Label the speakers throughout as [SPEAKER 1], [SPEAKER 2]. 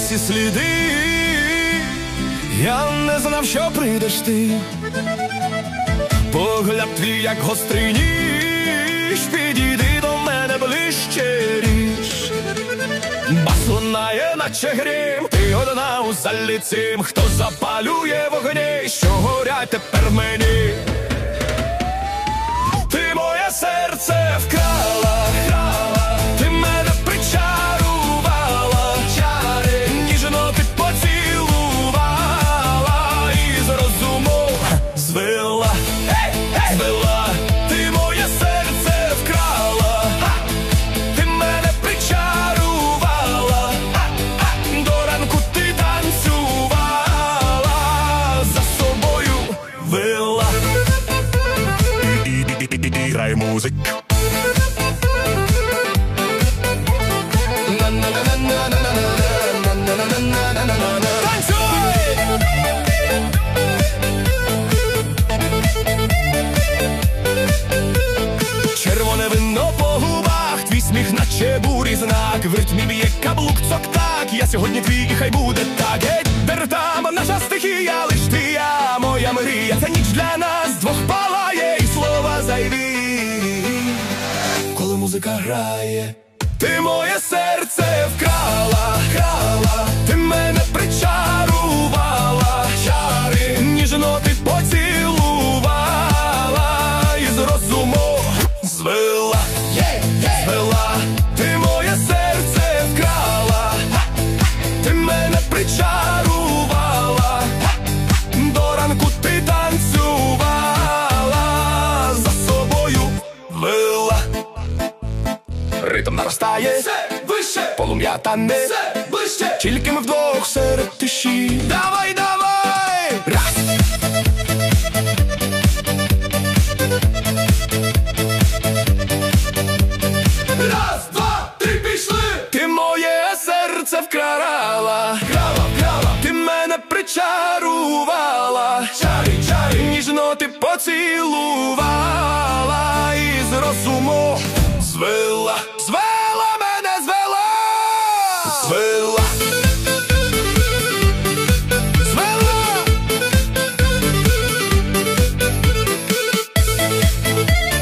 [SPEAKER 1] всі сліди. Я не знав, що прийдеш ти. Погляд твій, як гострий ніж, підійди до мене ближче ріж. Бас лунає, наче грім, ти одна у залі цим, хто запалює вогні, що горять тепер мені. Ти моє серце вкрала, ти мене причарувала, ніжно ти поцілувала і з розуму звела. Ти моє серце вкрала, ти мене причарувала, до ранку ти танцювала, за собою вела. Грай музику. Червоне вино по губах, твій сміх наче бурі знак, в ритмі б'є каблук цок-так, я сьогодні твій і хай буде так. Геть, там наша стихія, лиш ти, я, моя мрія. Ця ніч для нас двох палає, і слова зайві, коли музика грає. Ти моє серце вкрала, ти мене причарувала, ніжно ти поцілувала і з розуму звела. Ти моє серце вкрала, ти мене причарувала, до ранку ти танцювала, за собою вела. Ритм наростає, все вище, полум'я тане, все ближче, тільки ми вдвох серед тиші. Давай, давай! Раз! Раз, два, три, пішли! Ти моє серце вкрала, ти мене причарувала, ніжно ти поцілувала і з розуму звела. Звела мене, звела! Звела!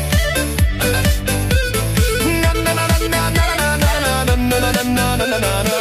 [SPEAKER 1] Na na na na na na na na na na na na na na na.